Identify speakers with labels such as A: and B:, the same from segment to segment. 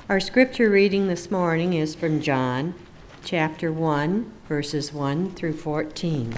A: Our scripture reading this morning is from John, chapter 1, verses 1 through 14.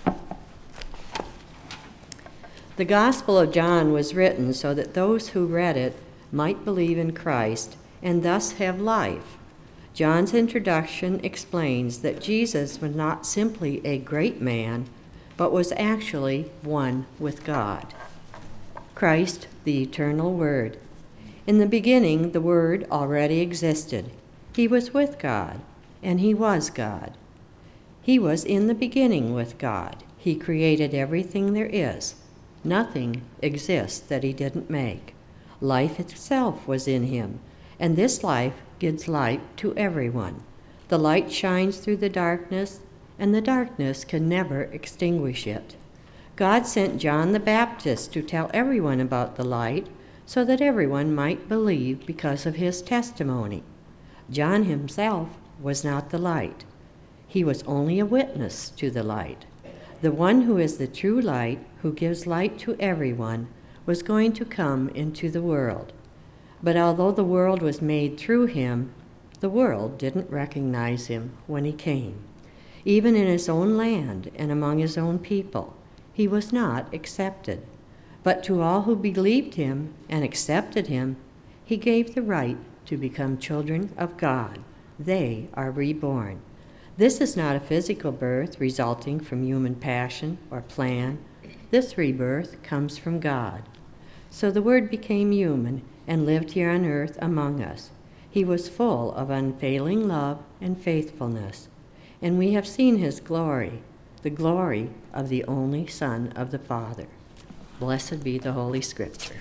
A: The Gospel of John was written so that those who read it might believe in Christ and thus have life. John's introduction explains that Jesus was not simply a great man, but was actually one with God. Christ, the eternal Word. In the beginning, the Word already existed. He was with God, and He was God. He was in the beginning with God. He created everything there is. Nothing exists that He didn't make. Life itself was in Him, and this life gives light to everyone. The light shines through the darkness, and the darkness can never extinguish it. God sent John the Baptist to tell everyone about the light, so that everyone might believe because of his testimony. John himself was not the light. He was only a witness to the light. The one who is the true light, who gives light to everyone, was going to come into the world. But although the world was made through him, the world didn't recognize him when he came. Even in his own land and among his own people, he was not accepted. But to all who believed him and accepted him, he gave the right to become children of God. They are reborn. This is not a physical birth resulting from human passion or plan. This rebirth comes from God. So the Word became human and lived here on earth among us. He was full of unfailing love and faithfulness. And we have seen his glory, the glory of the only Son of the Father. Blessed be the Holy Scripture.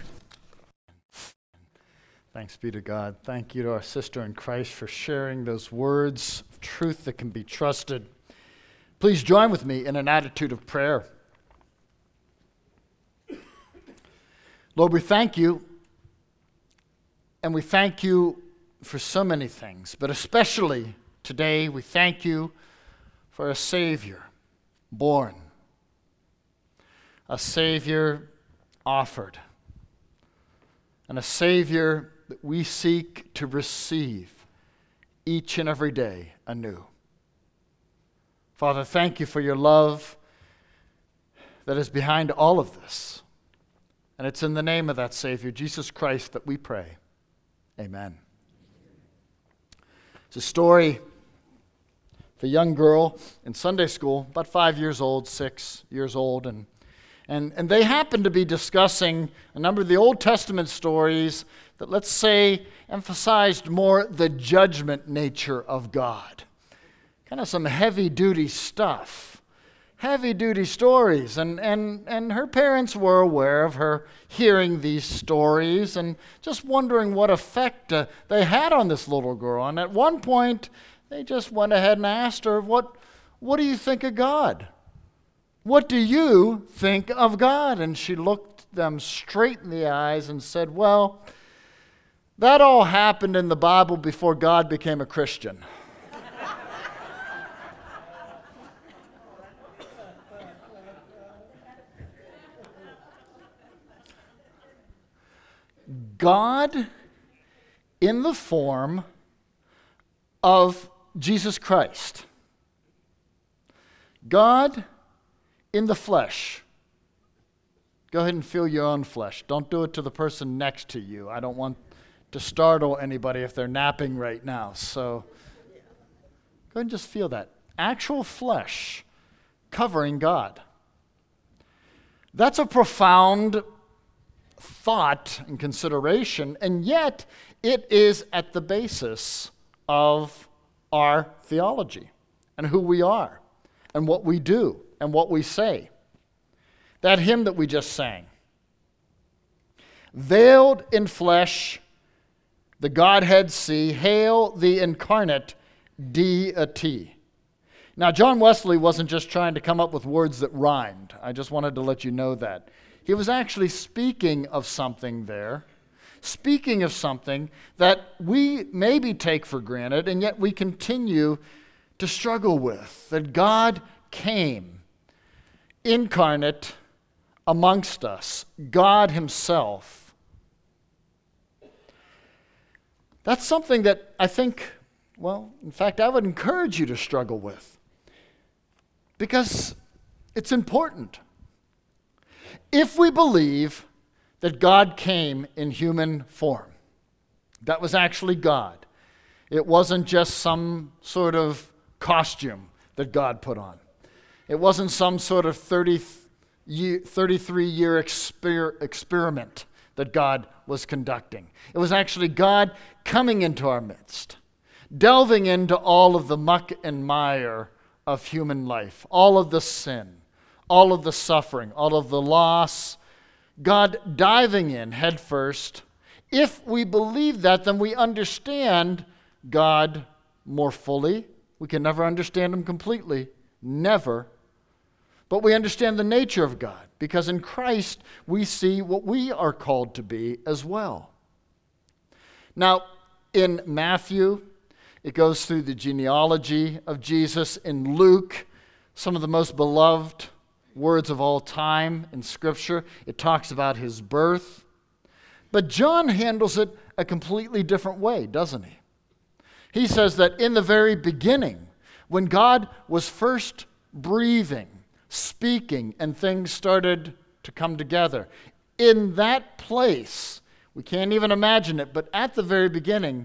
B: Thanks be to God. Thank you to our sister in Christ for sharing those words of truth that can be trusted. Please join with me in an attitude of prayer. Lord, we thank you, and we thank you for so many things, but especially today we thank you for a Savior born, a Savior offered, and a Savior that we seek to receive each and every day anew. Father, thank you for your love that is behind all of this. And it's in the name of that Savior, Jesus Christ, that we pray. Amen. It's a story of a young girl in Sunday school, about 5 years old, 6 years old, and they happened to be discussing a number of the Old Testament stories that, let's say, emphasized more the judgment nature of God. Kind of some heavy-duty stuff, heavy-duty stories. And her parents were aware of her hearing these stories and just wondering what effect they had on this little girl. And at one point, they just went ahead and asked her, what do you think of God? What do you think of God? And she looked them straight in the eyes and said, well, that all happened in the Bible before God became a Christian. God in the form of Jesus Christ. God in the flesh. Go ahead and feel your own flesh. Don't do it to the person next to you. I don't want to startle anybody if they're napping right now. So go ahead and just feel that. Actual flesh covering God. That's a profound thought and consideration, and yet it is at the basis of our theology and who we are and what we do and what we say. That hymn that we just sang. Veiled in flesh, the Godhead see, hail the incarnate deity. Now, John Wesley wasn't just trying to come up with words that rhymed. I just wanted to let you know that. He was actually speaking of something there, speaking of something that we maybe take for granted, and yet we continue to struggle with, that God came incarnate amongst us, God himself. That's something that I think, in fact, I would encourage you to struggle with, because it's important. If we believe that God came in human form, that was actually God. It wasn't just some sort of costume that God put on. It wasn't some sort of 33-year experiment that God was conducting. It was actually God coming into our midst, delving into all of the muck and mire of human life, all of the sin, all of the suffering, all of the loss, God diving in head first. If we believe that, then we understand God more fully. We can never understand him completely, never. But we understand the nature of God, because in Christ we see what we are called to be as well. Now, in Matthew, it goes through the genealogy of Jesus. In Luke, some of the most beloved words of all time in Scripture, it talks about his birth. But John handles it a completely different way, doesn't he? He says that in the very beginning, when God was first breathing, speaking, and things started to come together, in that place, we can't even imagine it, but at the very beginning,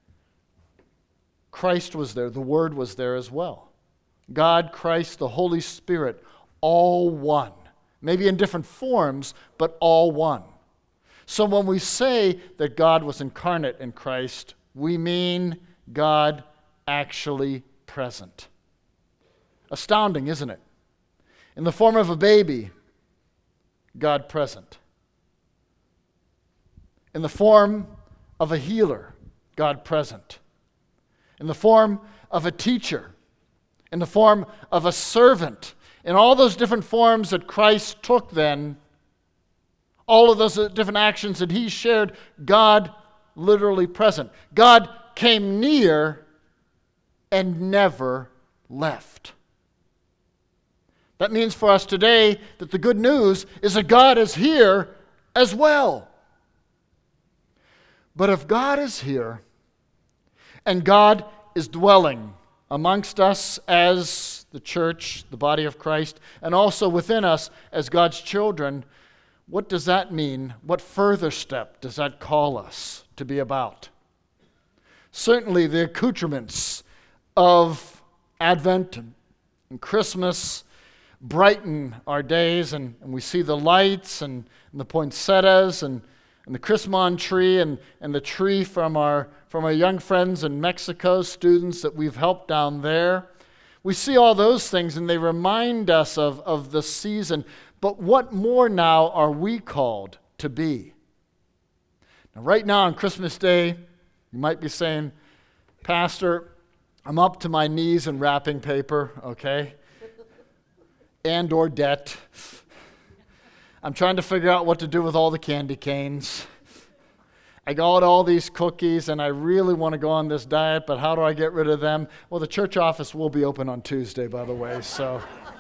B: Christ was there. The Word was there as well. God, Christ, the Holy Spirit, all one. Maybe in different forms, but all one. So when we say that God was incarnate in Christ, we mean God actually present. Astounding, isn't it? In the form of a baby, God present. In the form of a healer, God present. In the form of a teacher. In the form of a servant. In all those different forms that Christ took then, all of those different actions that he shared, God literally present. God came near and never left. That means for us today that the good news is that God is here as well. But if God is here and God is dwelling amongst us as the church, the body of Christ, and also within us as God's children, what does that mean? What further step does that call us to be about? Certainly the accoutrements of Advent and Christmas brighten our days, and we see the lights and the poinsettias and the Christmas tree and the tree from our young friends in Mexico, students that we've helped down there. We see all those things, and they remind us of the season. But what more now are we called to be? Now, right now on Christmas Day, you might be saying, Pastor, I'm up to my knees in wrapping paper, okay? And or debt. I'm trying to figure out what to do with all the candy canes. I got all these cookies, and I really want to go on this diet, but how do I get rid of them? Well, the church office will be open on Tuesday, by the way, so...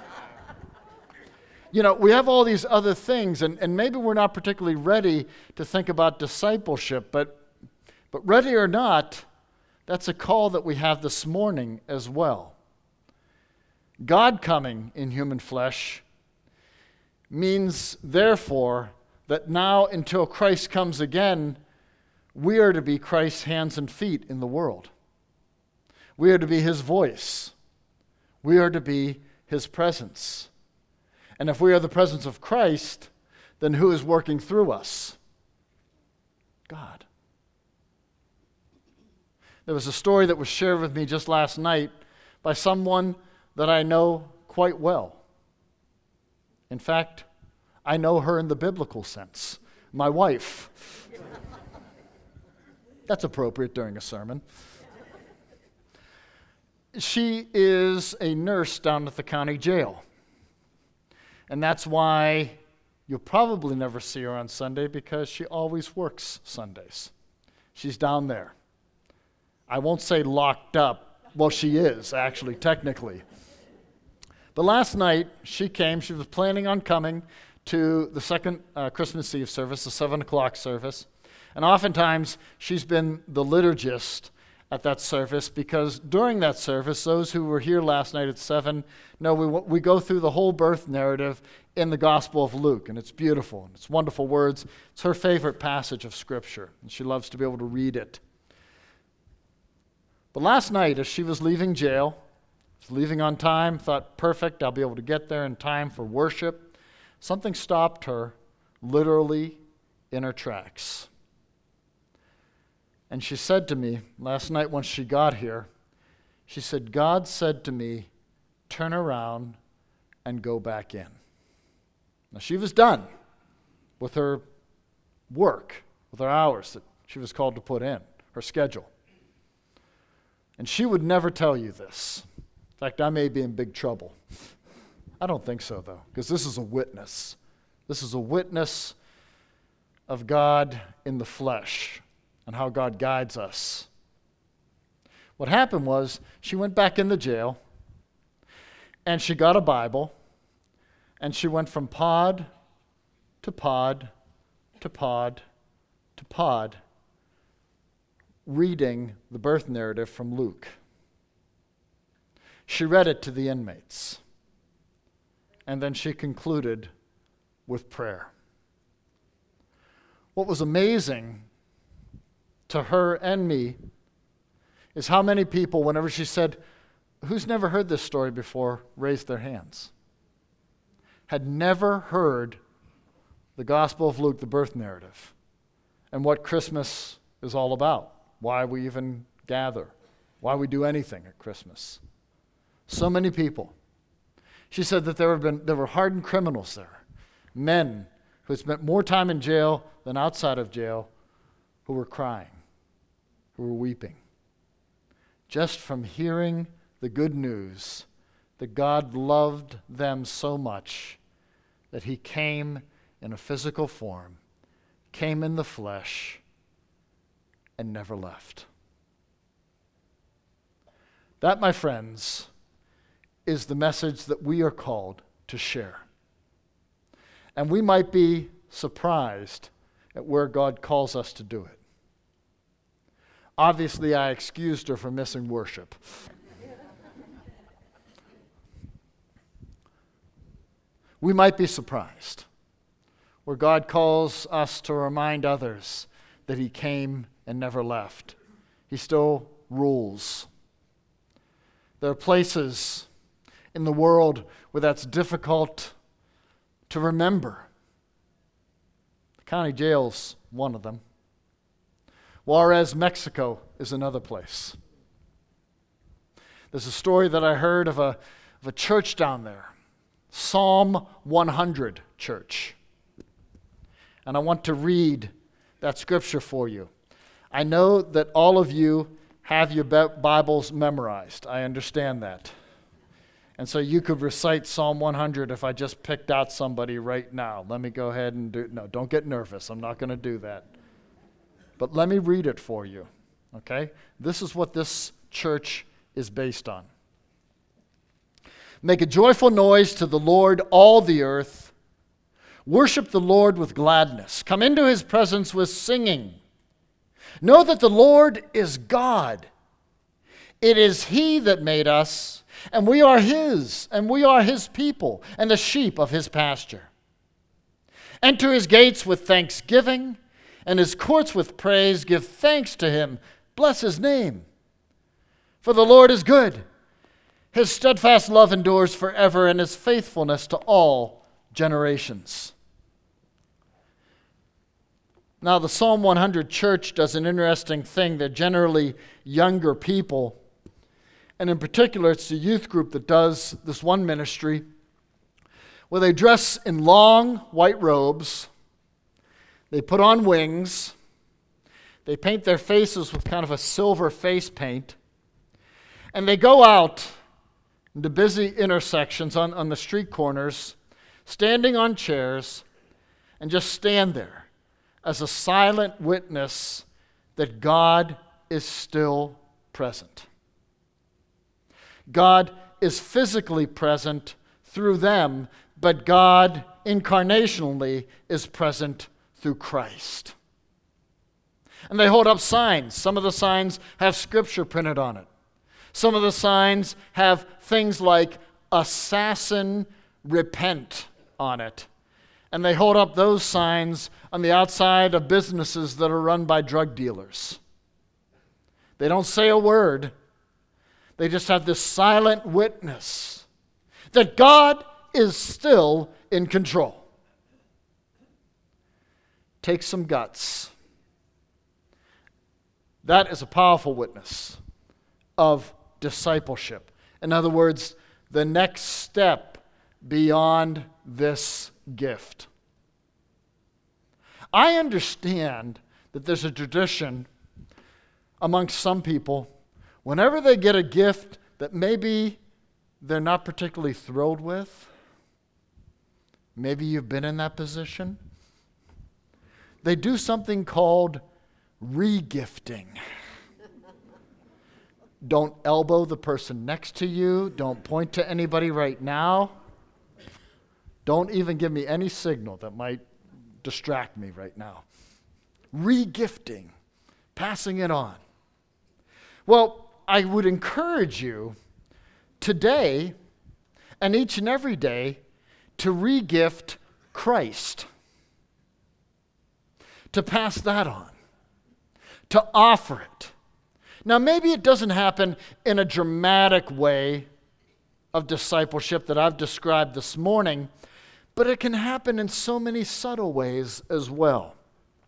B: we have all these other things, and maybe we're not particularly ready to think about discipleship, but ready or not, that's a call that we have this morning as well. God coming in human flesh means, therefore, that now until Christ comes again, we are to be Christ's hands and feet in the world. We are to be his voice. We are to be his presence. And if we are the presence of Christ, then who is working through us? God. There was a story that was shared with me just last night by someone that I know quite well. In fact, I know her in the biblical sense, my wife. That's appropriate during a sermon. She is a nurse down at the county jail. And that's why you'll probably never see her on Sunday, because she always works Sundays. She's down there. I won't say locked up. Well, she is, actually, technically. But last night, she came. She was planning on coming to the second Christmas Eve service, the 7 o'clock service. And oftentimes, she's been the liturgist at that service, because during that service, those who were here last night at 7 know we go through the whole birth narrative in the Gospel of Luke, and it's beautiful, and it's wonderful words. It's her favorite passage of Scripture, and she loves to be able to read it. But last night, as she was leaving jail, was leaving on time, thought, perfect, I'll be able to get there in time for worship, something stopped her literally in her tracks. And she said to me last night when she got here, she said, God said to me, turn around and go back in. Now, she was done with her work, with her hours that she was called to put in, her schedule. And she would never tell you this. In fact, I may be in big trouble. I don't think so, though, because this is a witness. This is a witness of God in the flesh and how God guides us. What happened was she went back in the jail, and she got a Bible, and she went from pod to pod to pod to pod, reading the birth narrative from Luke. She read it to the inmates, and then she concluded with prayer. What was amazing to her and me is how many people, whenever she said, who's never heard this story before, raised their hands. Had never heard the Gospel of Luke, the birth narrative, and what Christmas is all about, why we even gather, why we do anything at Christmas. So many people. She said that there were hardened criminals there, men who had spent more time in jail than outside of jail, who were crying, who were weeping, just from hearing the good news that God loved them so much that he came in a physical form, came in the flesh, and never left. That, my friends, is the message that we are called to share. And we might be surprised at where God calls us to do it. Obviously, I excused her for missing worship. We might be surprised where God calls us to remind others that he came and never left. He still rules. There are places in the world where that's difficult to remember. The county jail's one of them. Juarez, Mexico is another place. There's a story that I heard of a church down there, Psalm 100 Church. And I want to read that scripture for you. I know that all of you have your Bibles memorized. I understand that. And so you could recite Psalm 100 if I just picked out somebody right now. Let me go ahead and do it. No, don't get nervous. I'm not going to do that. But let me read it for you, okay? This is what this church is based on. Make a joyful noise to the Lord, all the earth. Worship the Lord with gladness. Come into his presence with singing. Know that the Lord is God. It is he that made us, and we are his people, and the sheep of his pasture. Enter his gates with thanksgiving, and his courts with praise. Give thanks to him. Bless his name. For the Lord is good. His steadfast love endures forever, and his faithfulness to all generations. Now, the Psalm 100 church does an interesting thing. They're generally younger people. And in particular, it's the youth group that does this one ministry where they dress in long white robes. They put on wings. They paint their faces with kind of a silver face paint. And they go out into busy intersections on the street corners, standing on chairs, and just stand there as a silent witness that God is still present. God is physically present through them, but God incarnationally is present through Christ. And they hold up signs. Some of the signs have scripture printed on it. Some of the signs have things like "Assassin, repent" on it. And they hold up those signs on the outside of businesses that are run by drug dealers. They don't say a word. They just have this silent witness that God is still in control. Takes some guts. That is a powerful witness of discipleship. In other words, the next step beyond this gift. I understand that there's a tradition amongst some people, whenever they get a gift that maybe they're not particularly thrilled with, maybe you've been in that position, they do something called regifting. Don't elbow the person next to you. Don't point to anybody right now. Don't even give me any signal that might distract me right now. Regifting, passing it on. Well, I would encourage you today and each and every day to regift Christ, to pass that on, to offer it. Now, maybe it doesn't happen in a dramatic way of discipleship that I've described this morning, but it can happen in so many subtle ways as well.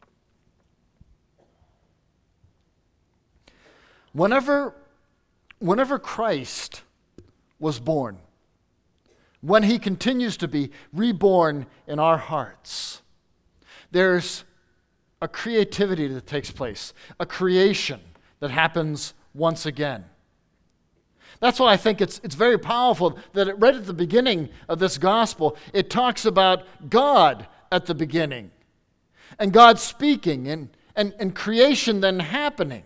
B: Whenever Christ was born, when he continues to be reborn in our hearts, there's a creativity that takes place, a creation that happens once again. That's why I think it's very powerful that right at the beginning of this gospel, it talks about God at the beginning, and God speaking, and creation then happening.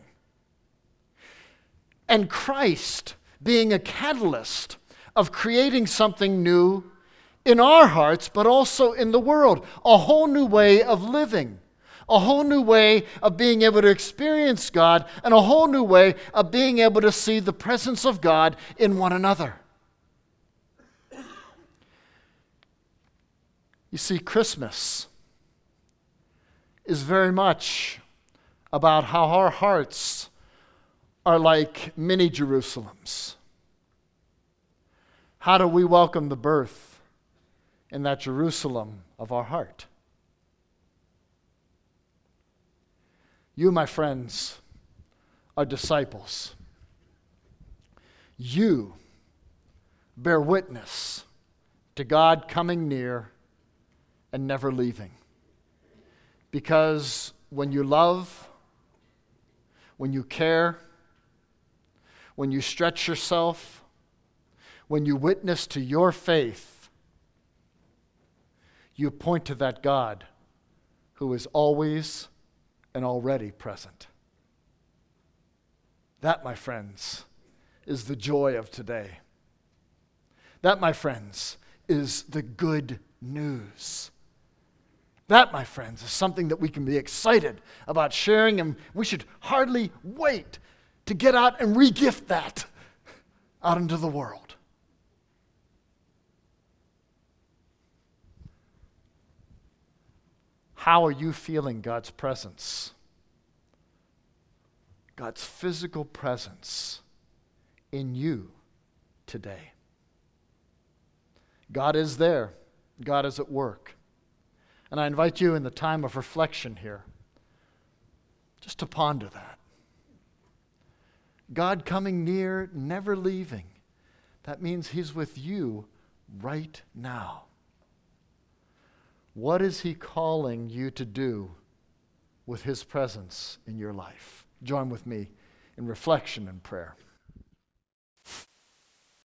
B: And Christ being a catalyst of creating something new in our hearts, but also in the world. A whole new way of living. A whole new way of being able to experience God, and a whole new way of being able to see the presence of God in one another. You see, Christmas is very much about how our hearts are like mini Jerusalems. How do we welcome the birth in that Jerusalem of our heart? You, my friends, are disciples. You bear witness to God coming near and never leaving. Because when you love, when you care, when you stretch yourself, when you witness to your faith, you point to that God who is always and already present. That, my friends, is the joy of today. That, my friends, is the good news. That, my friends, is something that we can be excited about sharing, and we should hardly wait to get out and regift that out into the world. How are you feeling God's presence? God's physical presence in you today. God is there. God is at work. And I invite you in the time of reflection here just to ponder that. God coming near, never leaving. That means He's with you right now. What is He calling you to do with His presence in your life? Join with me in reflection and prayer.